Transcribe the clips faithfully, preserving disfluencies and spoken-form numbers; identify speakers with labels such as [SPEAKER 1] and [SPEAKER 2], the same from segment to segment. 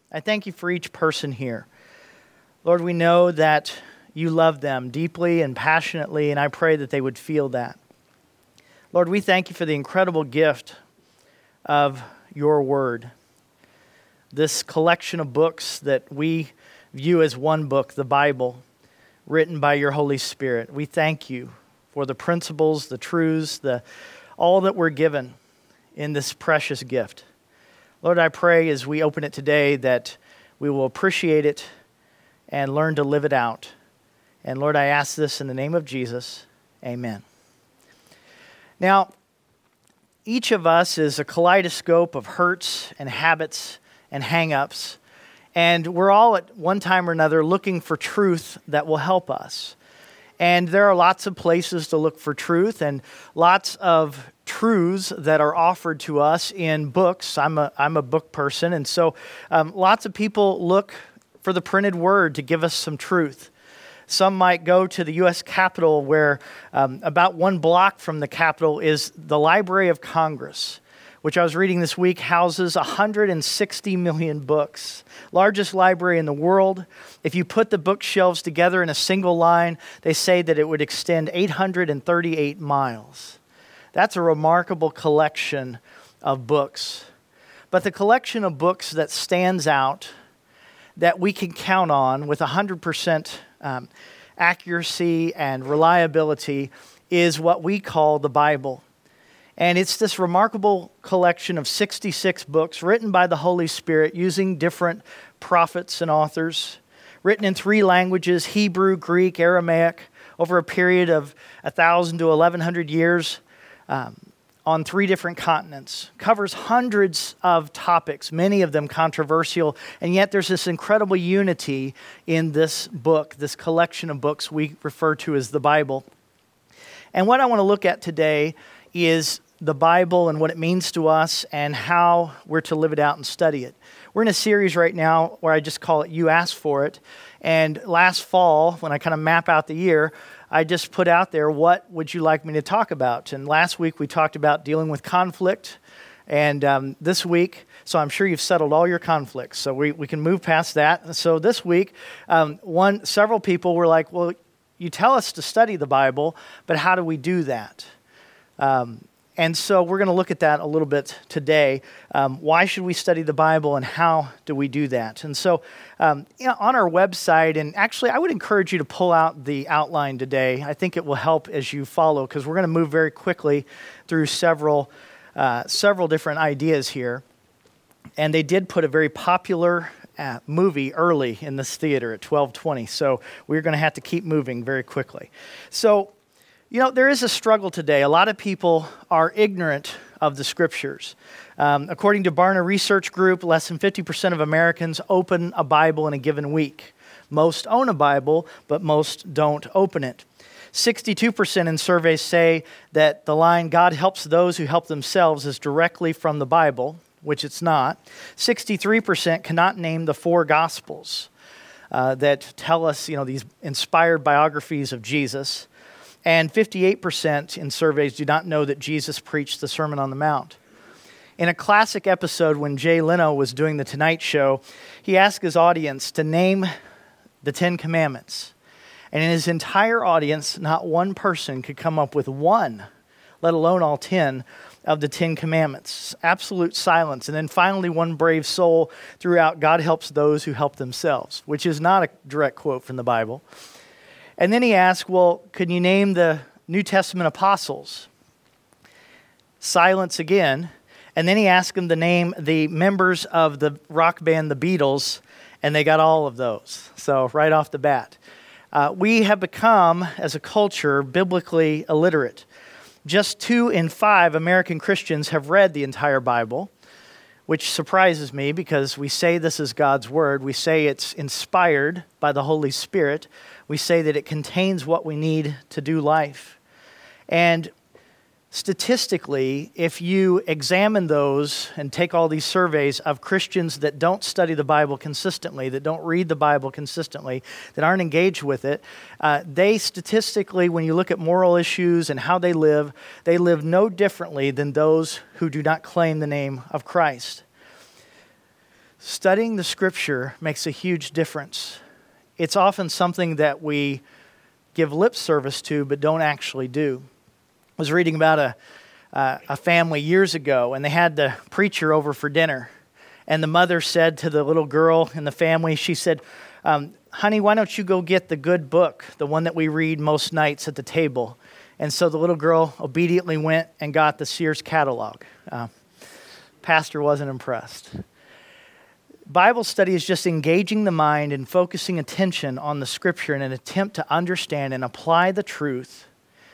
[SPEAKER 1] I thank you for each person here. Lord, we know that you love them deeply and passionately, and I pray that they would feel that. Lord, we thank you for the incredible gift of your word, this collection of books that we view as one book, the Bible, written by your Holy Spirit. We thank you for the principles, the truths, the all that we're given in this precious gift. Lord, I pray as we open it today that we will appreciate it and learn to live it out. And Lord, I ask this in the name of Jesus. Amen. Now, each of us is a kaleidoscope of hurts and habits and hang-ups, and we're all at one time or another looking for truth that will help us. And there are lots of places to look for truth and lots of truths that are offered to us in books. I'm a, I'm a book person, and so um, lots of people look for the printed word to give us some truth. Some might go to the U S Capitol, where um, about one block from the Capitol is the Library of Congress, which I was reading this week, houses one hundred sixty million books. Largest library in the world. If you put the bookshelves together in a single line, they say that it would extend eight hundred thirty-eight miles. That's a remarkable collection of books. But the collection of books that stands out, that we can count on with one hundred percent um, accuracy and reliability, is what we call the Bible. And it's this remarkable collection of sixty-six books written by the Holy Spirit using different prophets and authors, written in three languages, Hebrew, Greek, Aramaic, over a period of one thousand to eleven hundred years um, on three different continents. Covers hundreds of topics, many of them controversial, and yet there's this incredible unity in this book, this collection of books we refer to as the Bible. And what I want to look at today is the Bible and what it means to us and how we're to live it out and study it. We're in a series right now where I just call it You Asked For It. And last fall, when I kind of map out the year, I just put out there, what would you like me to talk about? And last week we talked about dealing with conflict. And um, this week, so I'm sure you've settled all your conflicts, so we, we can move past that. So this week, um, one several people were like, well, you tell us to study the Bible, but how do we do that? Um, And so we're going to look at that a little bit today. Um, why should we study the Bible and how do we do that? And so um, you know, on our website, and actually I would encourage you to pull out the outline today. I think it will help as you follow, because we're going to move very quickly through several, uh, several different ideas here. And they did put a very popular uh, movie early in this theater at twelve twenty. So we're going to have to keep moving very quickly. So You know, there is a struggle today. A lot of people are ignorant of the Scriptures. Um, according to Barna Research Group, less than fifty percent of Americans open a Bible in a given week. Most own a Bible, but most don't open it. sixty-two percent in surveys say that the line, God helps those who help themselves, is directly from the Bible, which it's not. sixty-three percent cannot name the four Gospels uh, that tell us, you know, these inspired biographies of Jesus. And fifty-eight percent in surveys do not know that Jesus preached the Sermon on the Mount. In a classic episode when Jay Leno was doing The Tonight Show, he asked his audience to name the Ten Commandments. And in his entire audience, not one person could come up with one, let alone all ten, of the Ten Commandments. Absolute silence. And then finally, one brave soul threw out, God helps those who help themselves, which is not a direct quote from the Bible. And then he asked, well, could you name the New Testament apostles? Silence again. And then he asked them to name the members of the rock band, the Beatles, and they got all of those. So right off the bat. Uh, we have become, as a culture, biblically illiterate. Just two in five American Christians have read the entire Bible, which surprises me because we say this is God's Word. We say it's inspired by the Holy Spirit. We say that it contains what we need to do life. And statistically, if you examine those and take all these surveys of Christians that don't study the Bible consistently, that don't read the Bible consistently, that aren't engaged with it, uh, they statistically, when you look at moral issues and how they live, they live no differently than those who do not claim the name of Christ. Studying the Scripture makes a huge difference. It's often something that we give lip service to but don't actually do. I was reading about a, uh, a family years ago, and they had the preacher over for dinner. And the mother said to the little girl in the family, she said, um, honey, why don't you go get the good book, the one that we read most nights at the table? And so the little girl obediently went and got the Sears catalog. Uh, pastor wasn't impressed. Bible study is just engaging the mind and focusing attention on the Scripture in an attempt to understand and apply the truth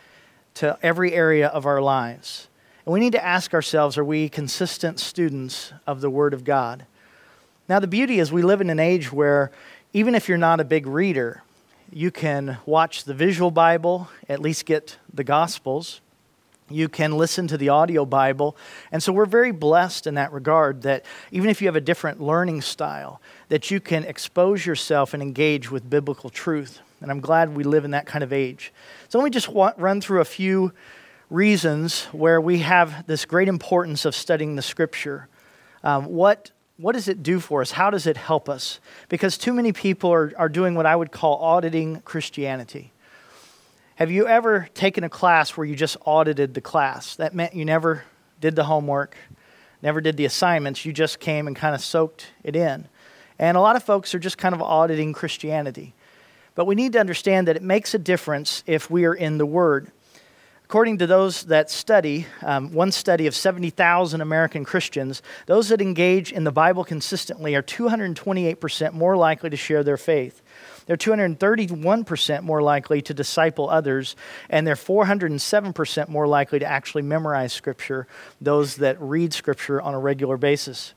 [SPEAKER 1] to every area of our lives. And we need to ask ourselves, are we consistent students of the Word of God? Now, the beauty is we live in an age where even if you're not a big reader, you can watch the visual Bible, at least get the Gospels. You can listen to the audio Bible. And so we're very blessed in that regard that even if you have a different learning style, that you can expose yourself and engage with biblical truth. And I'm glad we live in that kind of age. So let me just wa- run through a few reasons where we have this great importance of studying the Scripture. Um, what What does it do for us? How does it help us? Because too many people are, are doing what I would call auditing Christianity. Have you ever taken a class where you just audited the class? That meant you never did the homework, never did the assignments. You just came and kind of soaked it in. And a lot of folks are just kind of auditing Christianity. But we need to understand that it makes a difference if we are in the Word. According to those that study, um, one study of seventy thousand American Christians, those that engage in the Bible consistently are two hundred twenty-eight percent more likely to share their faith. They're two hundred thirty-one percent more likely to disciple others, and they're four hundred seven percent more likely to actually memorize Scripture, those that read Scripture on a regular basis.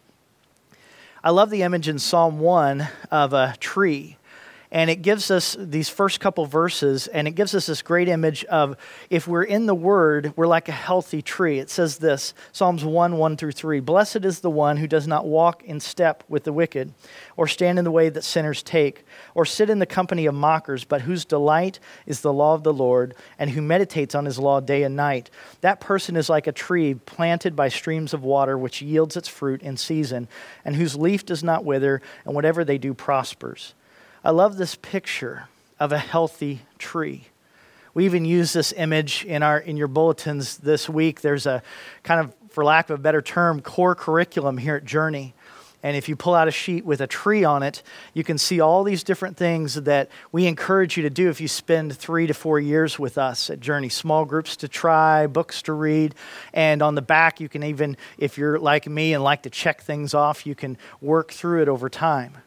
[SPEAKER 1] I love the image in Psalm one of a tree. And it gives us these first couple verses, and it gives us this great image of if we're in the Word, we're like a healthy tree. It says this, Psalms one, one through three, blessed is the one who does not walk in step with the wicked, or stand in the way that sinners take, or sit in the company of mockers, but whose delight is the law of the Lord, and who meditates on his law day and night. That person is like a tree planted by streams of water, which yields its fruit in season, and whose leaf does not wither, and whatever they do prospers. I love this picture of a healthy tree. We even use this image in our in your bulletins this week. There's a kind of, for lack of a better term, core curriculum here at Journey. And if you pull out a sheet with a tree on it, you can see all these different things that we encourage you to do if you spend three to four years with us at Journey. Small groups to try, books to read, and on the back you can even, if you're like me and like to check things off, you can work through it over time.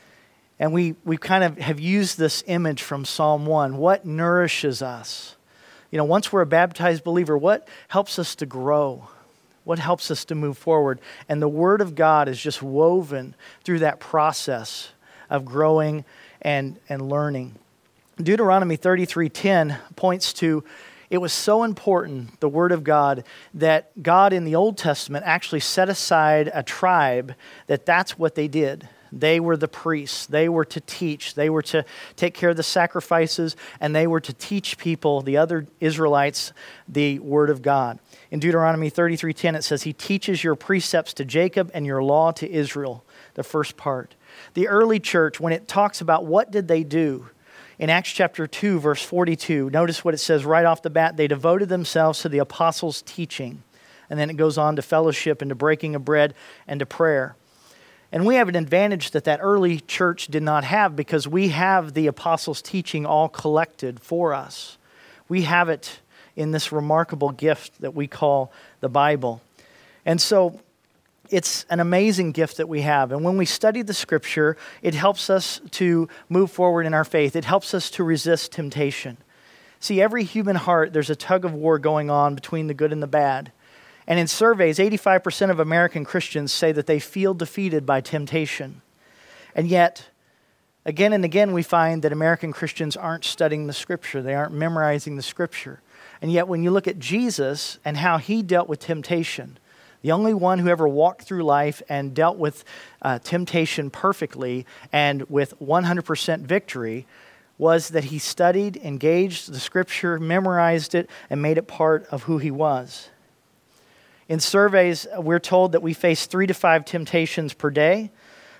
[SPEAKER 1] And we, we kind of have used this image from Psalm one. What nourishes us? You know, once we're a baptized believer, what helps us to grow? What helps us to move forward? And the Word of God is just woven through that process of growing and, and learning. Deuteronomy thirty-three ten points to, it was so important, the Word of God, that God in the Old Testament actually set aside a tribe that that's what they did. They were the priests. They were to teach. They were to take care of the sacrifices, and they were to teach people, the other Israelites, the Word of God. In Deuteronomy thirty-three ten, it says, He teaches your precepts to Jacob and your law to Israel, the first part. The early church, when it talks about what did they do, in Acts chapter two, verse forty-two, notice what it says right off the bat. They devoted themselves to the apostles' teaching. And then it goes on to fellowship and to breaking of bread and to prayer. And we have an advantage that that early church did not have because we have the apostles' teaching all collected for us. We have it in this remarkable gift that we call the Bible. And so it's an amazing gift that we have. And when we study the Scripture, it helps us to move forward in our faith. It helps us to resist temptation. See, every human heart, there's a tug of war going on between the good and the bad. And in surveys, eighty-five percent of American Christians say that they feel defeated by temptation. And yet, again and again, we find that American Christians aren't studying the Scripture. They aren't memorizing the Scripture. And yet, when you look at Jesus and how He dealt with temptation, the only one who ever walked through life and dealt with uh, temptation perfectly and with one hundred percent victory, was that He studied, engaged the Scripture, memorized it, and made it part of who He was. In surveys, we're told that we face three to five temptations per day.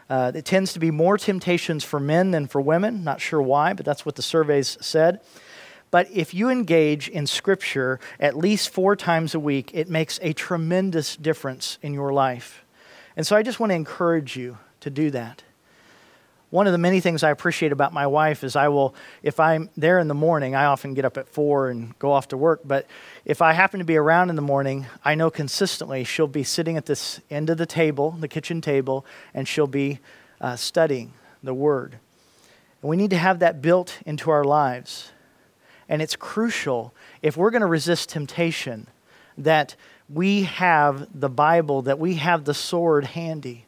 [SPEAKER 1] Uh, it tends to be more temptations for men than for women. Not sure why, but that's what the surveys said. But if you engage in Scripture at least four times a week, it makes a tremendous difference in your life. And so I just want to encourage you to do that. One of the many things I appreciate about my wife is I will, if I'm there in the morning, I often get up at four and go off to work, but if I happen to be around in the morning, I know consistently she'll be sitting at this end of the table, the kitchen table, and she'll be uh, studying the Word. And we need to have that built into our lives. And it's crucial, if we're going to resist temptation, that we have the Bible, that we have the sword handy.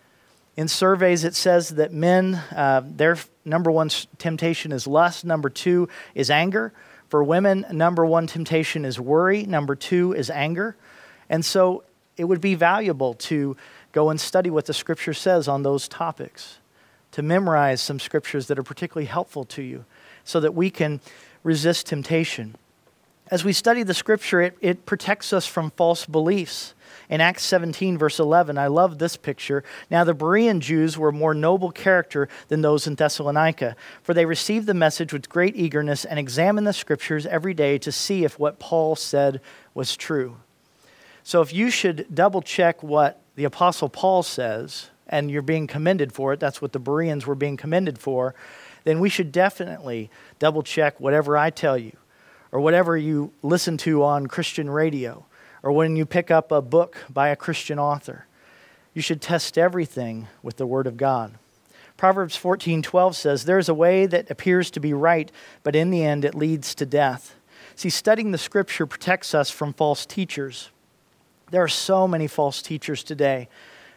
[SPEAKER 1] In surveys, it says that men, uh, their number one temptation is lust. Number two is anger. For women, number one temptation is worry. Number two is anger. And so it would be valuable to go and study what the Scripture says on those topics, to memorize some Scriptures that are particularly helpful to you so that we can resist temptation. As we study the Scripture, it, it protects us from false beliefs. In Acts seventeen, verse eleven, I love this picture. Now the Berean Jews were more noble character than those in Thessalonica, for they received the message with great eagerness and examined the Scriptures every day to see if what Paul said was true. So if you should double check what the Apostle Paul says, and you're being commended for it, that's what the Bereans were being commended for, then we should definitely double check whatever I tell you, or whatever you listen to on Christian radio, or when you pick up a book by a Christian author. You should test everything with the Word of God. Proverbs fourteen twelve says, "There is a way that appears to be right, but in the end it leads to death." See, studying the Scripture protects us from false teachers. There are so many false teachers today.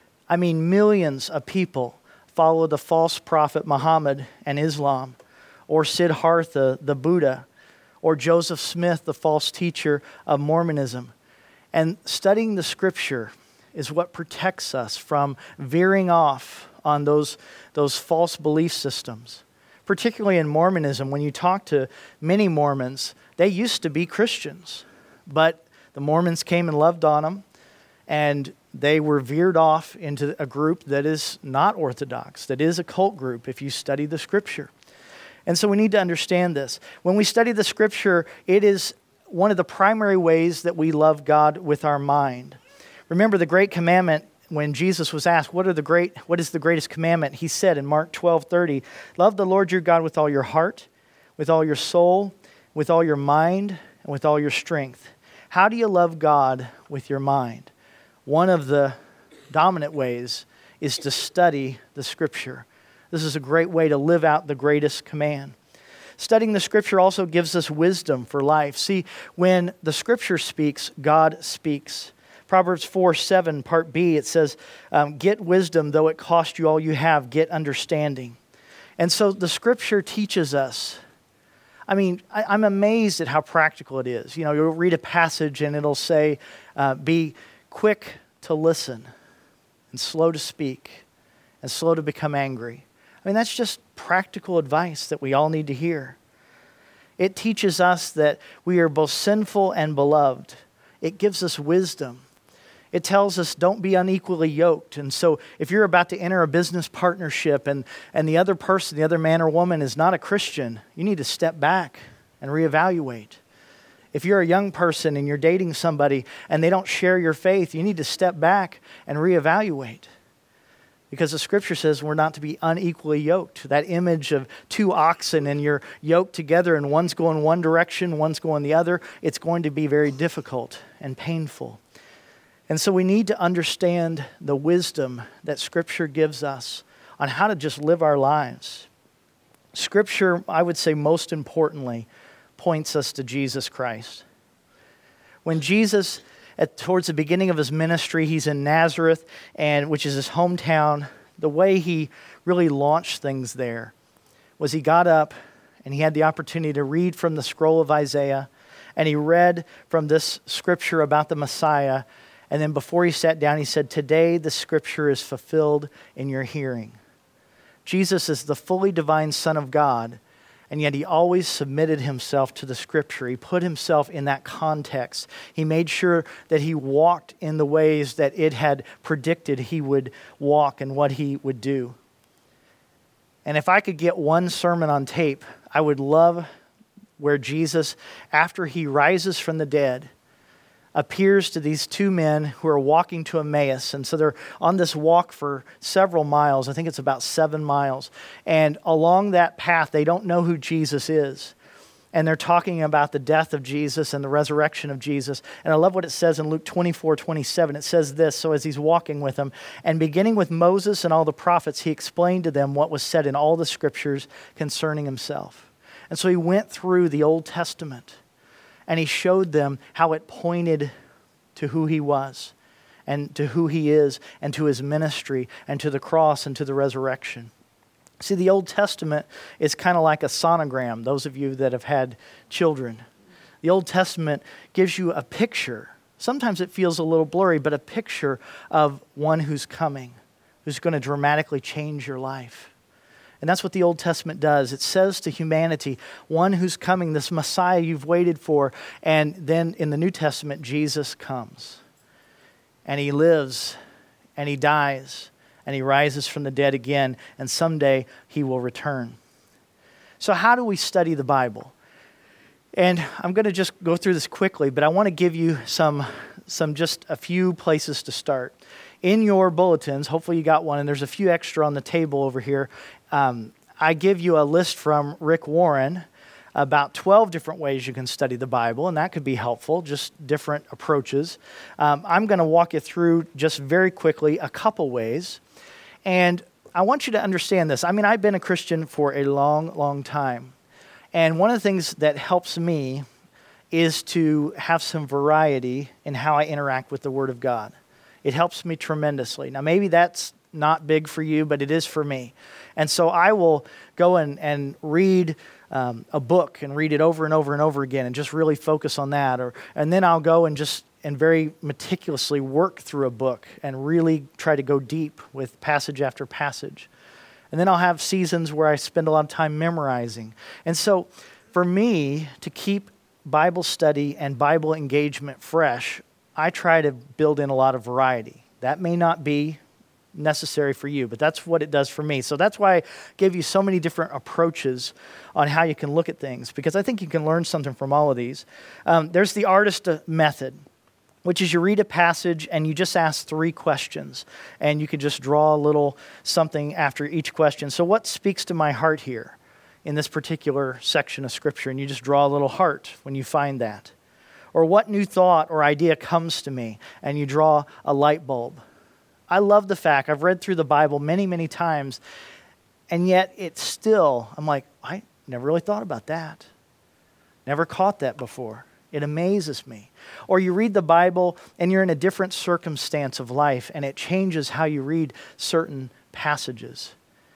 [SPEAKER 1] I mean, millions of people follow the false prophet Muhammad and Islam, or Siddhartha, the Buddha, or Joseph Smith, the false teacher of Mormonism. And studying the Scripture is what protects us from veering off on those, those false belief systems. Particularly in Mormonism, when you talk to many Mormons, they used to be Christians, but the Mormons came and loved on them, and they were veered off into a group that is not orthodox, that is a cult group if you study the Scripture. And so we need to understand this. When we study the Scripture, it is one of the primary ways that we love God with our mind. Remember the great commandment when Jesus was asked, what are the great, what is the greatest commandment? He said in Mark twelve thirty, love the Lord your God with all your heart, with all your soul, with all your mind, and with all your strength. How do you love God with your mind? One of the dominant ways is to study the Scripture. This is a great way to live out the greatest command. Studying the Scripture also gives us wisdom for life. See, when the Scripture speaks, God speaks. Proverbs four seven, part B, it says, um, get wisdom, though it cost you all you have, get understanding. And so the Scripture teaches us. I mean, I, I'm amazed at how practical it is. You know, you'll read a passage and it'll say, uh, be quick to listen and slow to speak and slow to become angry. I mean, that's just practical advice that we all need to hear. It teaches us that we are both sinful and beloved. It gives us wisdom. It tells us don't be unequally yoked. And so if you're about to enter a business partnership and, and the other person, the other man or woman is not a Christian, you need to step back and reevaluate. If you're a young person and you're dating somebody and they don't share your faith, you need to step back and reevaluate. Because the Scripture says we're not to be unequally yoked. That image of two oxen and you're yoked together and one's going one direction, one's going the other, it's going to be very difficult and painful. And so we need to understand the wisdom that Scripture gives us on how to just live our lives. Scripture, I would say most importantly, points us to Jesus Christ. When Jesus, at, towards the beginning of his ministry, he's in Nazareth, and which is his hometown. The way he really launched things there was he got up and he had the opportunity to read from the scroll of Isaiah, and he read from this scripture about the Messiah. And then before he sat down, he said, today the scripture is fulfilled in your hearing. Jesus is the fully divine Son of God. And yet he always submitted himself to the Scripture. He put himself in that context. He made sure that he walked in the ways that it had predicted he would walk and what he would do. And if I could get one sermon on tape, I would love where Jesus, after he rises from the dead, appears to these two men who are walking to Emmaus. And so they're on this walk for several miles. I think it's about seven miles. And along that path, they don't know who Jesus is. And they're talking about the death of Jesus and the resurrection of Jesus. And I love what it says in Luke twenty-four twenty-seven. It says this, so as he's walking with them, and beginning with Moses and all the prophets, he explained to them what was said in all the scriptures concerning himself. And so he went through the Old Testament. And he showed them how it pointed to who he was and to who he is and to his ministry and to the cross and to the resurrection. See, the Old Testament is kind of like a sonogram, those of you that have had children. The Old Testament gives you a picture. Sometimes it feels a little blurry, but a picture of one who's coming, who's going to dramatically change your life. And that's what the Old Testament does. It says to humanity, one who's coming, this Messiah you've waited for. And then in the New Testament, Jesus comes. And he lives, and he dies, and he rises from the dead again, and someday he will return. So how do we study the Bible? And I'm going to just go through this quickly, but I want to give you some, some just a few places to start. In your bulletins, hopefully you got one, and there's a few extra on the table over here. Um, I give you a list from Rick Warren about twelve different ways you can study the Bible, and that could be helpful, just different approaches. Um, I'm going to walk you through just very quickly a couple ways, and I want you to understand this. I mean, I've been a Christian for a long, long time, and one of the things that helps me is to have some variety in how I interact with the Word of God. It helps me tremendously. Now, maybe that's not big for you, but it is for me. And so I will go and, and read um, a book and read it over and over and over again and just really focus on that. Or and then I'll go and just and very meticulously work through a book and really try to go deep with passage after passage. And then I'll have seasons where I spend a lot of time memorizing. And so for me, to keep Bible study and Bible engagement fresh, I try to build in a lot of variety. That may not be necessary for you, but that's what it does for me. So that's why I give you so many different approaches on how you can look at things, because I think you can learn something from all of these. Um, there's the artist method, which is you read a passage and you just ask three questions, and you can just draw a little something after each question. So what speaks to my heart here in this particular section of Scripture? And you just draw a little heart when you find that. Or what new thought or idea comes to me, and you draw a light bulb. I love the fact, I've read through the Bible many, many times, and yet it's still, I'm like, I never really thought about that. Never caught that before. It amazes me. Or you read the Bible and you're in a different circumstance of life, and it changes how you read certain passages.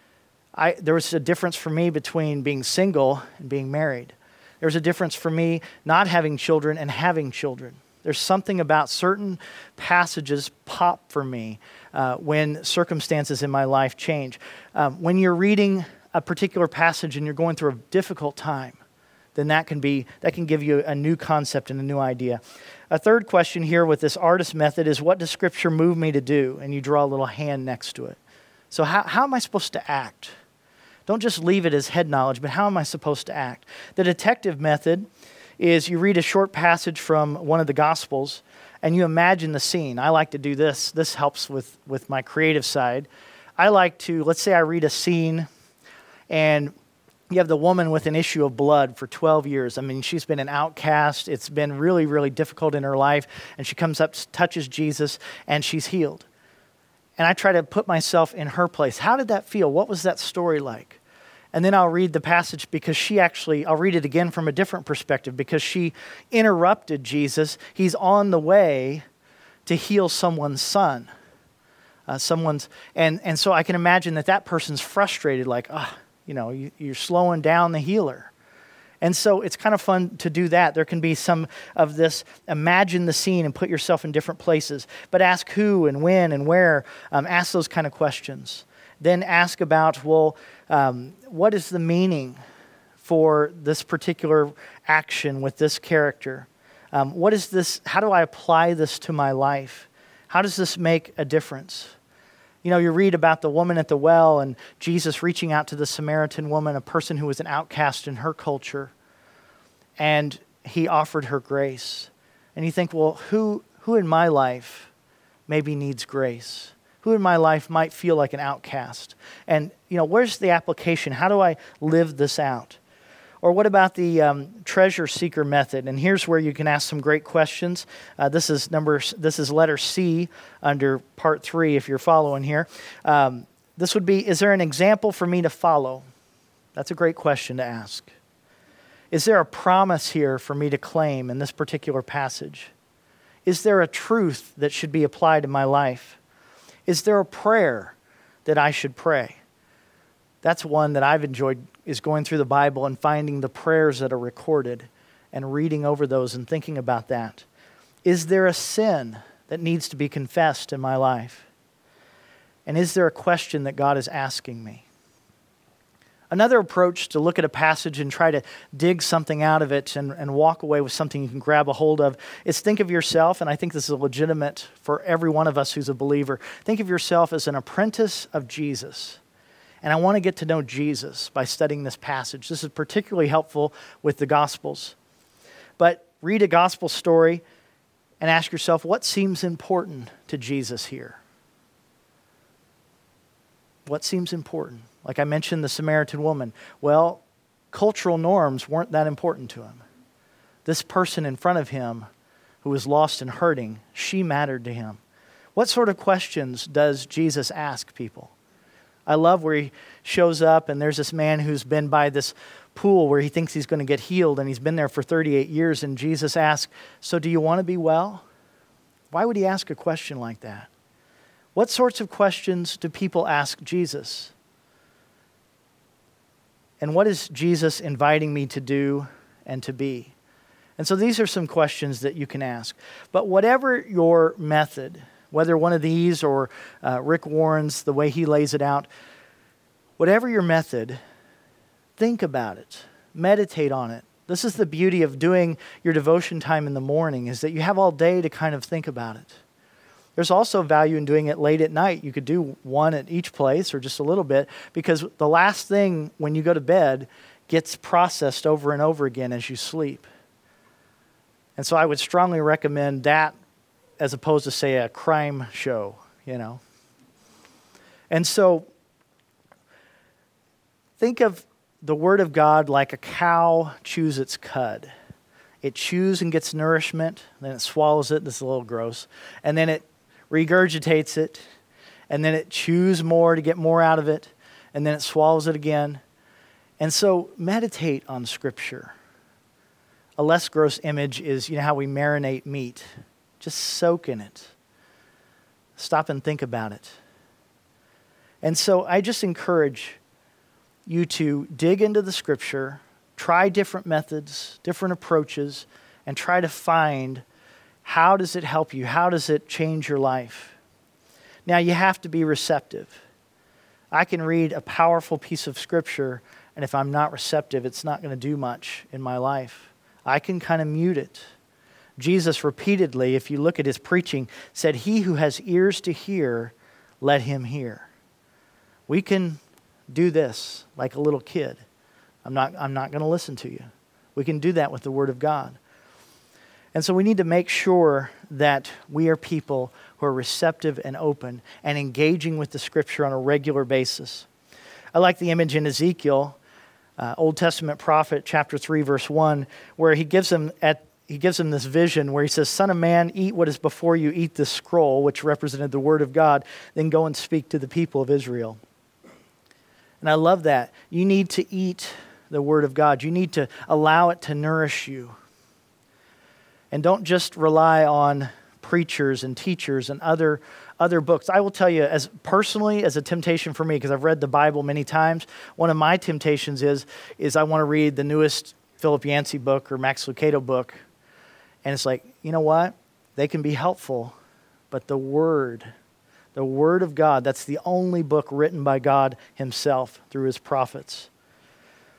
[SPEAKER 1] I, there was a difference for me between being single and being married. There's a difference for me not having children and having children. There's something about certain passages pop for me uh, when circumstances in my life change. Um, when you're reading a particular passage and you're going through a difficult time, then that can be that can give you a new concept and a new idea. A third question here with this artist method is, what does Scripture move me to do? And you draw a little hand next to it. So how, how am I supposed to act? Don't just leave it as head knowledge, but how am I supposed to act? The detective method is you read a short passage from one of the Gospels and you imagine the scene. I like to do this. This helps with, with my creative side. I like to, let's say I read a scene and you have the woman with an issue of blood for twelve years. I mean, she's been an outcast. It's been really, really difficult in her life. And she comes up, touches Jesus, and she's healed. And I try to put myself in her place. How did that feel? What was that story like? And then I'll read the passage because she actually, I'll read it again from a different perspective because she interrupted Jesus. He's on the way to heal someone's son. Uh, someone's, and, and so I can imagine that that person's frustrated, like, ah, oh, you know, you, you're slowing down the healer. And so it's kind of fun to do that. There can be some of this, imagine the scene and put yourself in different places, but ask who and when and where. Um, ask those kind of questions. Then ask about, well, um, what is the meaning for this particular action with this character? Um, what is this? How do I apply this to my life? How does this make a difference? You know, you read about the woman at the well and Jesus reaching out to the Samaritan woman, a person who was an outcast in her culture, and he offered her grace. And you think, well, who who in my life maybe needs grace? Who in my life might feel like an outcast? And, you know, where's the application? How do I live this out? Or what about the um, treasure seeker method? And here's where you can ask some great questions. Uh, this is number. This is letter C under part three, if you're following here. Um, this would be, is there an example for me to follow? That's a great question to ask. Is there a promise here for me to claim in this particular passage? Is there a truth that should be applied in my life? Is there a prayer that I should pray? That's one that I've enjoyed, is going through the Bible and finding the prayers that are recorded and reading over those and thinking about that. Is there a sin that needs to be confessed in my life? And is there a question that God is asking me? Another approach to look at a passage and try to dig something out of it and, and walk away with something you can grab a hold of is think of yourself, and I think this is legitimate for every one of us who's a believer, think of yourself as an apprentice of Jesus. And I want to get to know Jesus by studying this passage. This is particularly helpful with the Gospels. But read a Gospel story and ask yourself, what seems important to Jesus here? What seems important? Like I mentioned, the Samaritan woman. Well, cultural norms weren't that important to him. This person in front of him who was lost and hurting, she mattered to him. What sort of questions does Jesus ask people? I love where he shows up and there's this man who's been by this pool where he thinks he's going to get healed, and he's been there for thirty-eight years, and Jesus asks, so do you want to be well? Why would he ask a question like that? What sorts of questions do people ask Jesus? And what is Jesus inviting me to do and to be? And so these are some questions that you can ask. But whatever your method, whether one of these or uh, Rick Warren's, the way he lays it out, whatever your method, think about it. Meditate on it. This is the beauty of doing your devotion time in the morning, is that you have all day to kind of think about it. There's also value in doing it late at night. You could do one at each place or just a little bit, because the last thing when you go to bed gets processed over and over again as you sleep. And so I would strongly recommend that as opposed to, say, a crime show, you know. And so think of the Word of God like a cow chews its cud. It chews and gets nourishment, then it swallows it. This is a little gross. And then it regurgitates it, and then it chews more to get more out of it, and then it swallows it again. And so meditate on Scripture. A less gross image is, you know, how we marinate meat. Just soak in it. Stop and think about it. And so I just encourage you to dig into the Scripture, try different methods, different approaches, and try to find, how does it help you? How does it change your life? Now, you have to be receptive. I can read a powerful piece of Scripture, and if I'm not receptive, it's not going to do much in my life. I can kind of mute it. Jesus repeatedly, if you look at his preaching, said, he who has ears to hear, let him hear. We can do this like a little kid. I'm not, I'm not going to listen to you. We can do that with the Word of God. And so we need to make sure that we are people who are receptive and open and engaging with the Scripture on a regular basis. I like the image in Ezekiel, uh, Old Testament prophet, chapter three, verse one, where he gives him at he gives him this vision where he says, Son of man, eat what is before you, eat this scroll, which represented the Word of God, then go and speak to the people of Israel. And I love that. You need to eat the Word of God. You need to allow it to nourish you. And don't just rely on preachers and teachers and other other books. I will tell you, as personally, as a temptation for me, because I've read the Bible many times, one of my temptations is, is I want to read the newest Philip Yancey book or Max Lucado book. And it's like, you know what? They can be helpful, but the Word, the Word of God, that's the only book written by God himself through his prophets.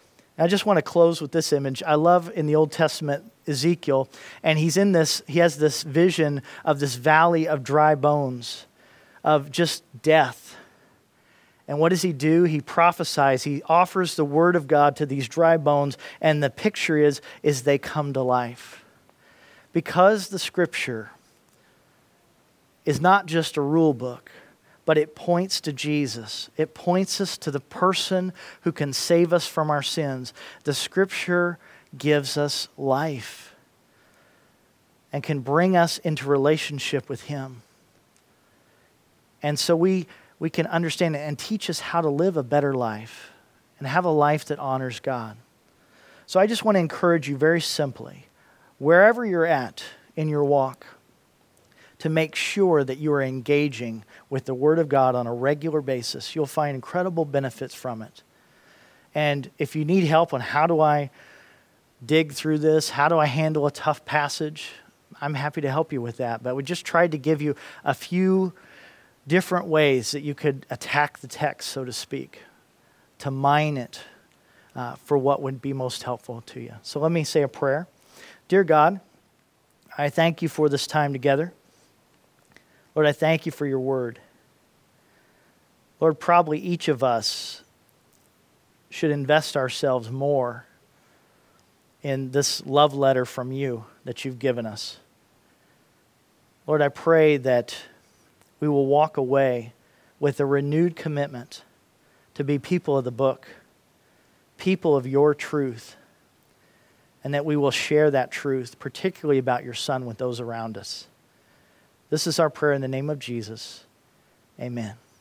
[SPEAKER 1] I just want to close with this image. I love in the Old Testament Ezekiel, and he's in this, he has this vision of this valley of dry bones, of just death. And what does he do? He prophesies. He offers the word of God to these dry bones, and the picture is, is they come to life. Because the Scripture is not just a rule book, but it points to Jesus. It points us to the person who can save us from our sins. The Scripture gives us life and can bring us into relationship with Him. And so we, we can understand it and teach us how to live a better life and have a life that honors God. So I just want to encourage you very simply, wherever you're at in your walk, to make sure that you are engaging with the Word of God on a regular basis. You'll find incredible benefits from it. And if you need help on how do I dig through this, how do I handle a tough passage, I'm happy to help you with that. But we just tried to give you a few different ways that you could attack the text, so to speak, to mine it uh, for what would be most helpful to you. So let me say a prayer. Dear God, I thank you for this time together. Lord, I thank you for your word. Lord, probably each of us should invest ourselves more in this love letter from you that you've given us. Lord, I pray that we will walk away with a renewed commitment to be people of the book, people of your truth, and that we will share that truth, particularly about your Son, with those around us. This is our prayer in the name of Jesus. Amen.